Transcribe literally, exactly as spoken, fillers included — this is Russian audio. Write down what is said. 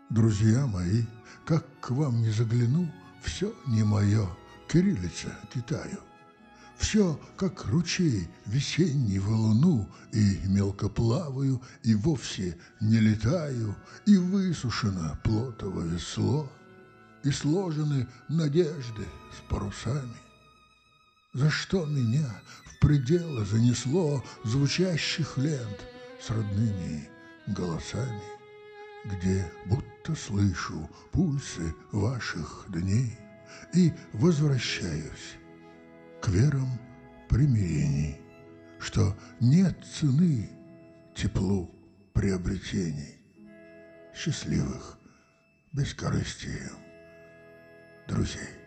Друзья мои, как к вам не загляну, все не мое, кириллица Китаю. Все, как ручей весенний в луну, и мелко плаваю, и вовсе не летаю, и высушено плотовое весло, и сложены надежды с парусами. За что меня в пределы занесло звучащих лент с родными голосами, где будто слышу пульсы ваших дней и возвращаюсь к верам примирений, что нет цены теплу приобретений, счастливых бескорыстием друзей.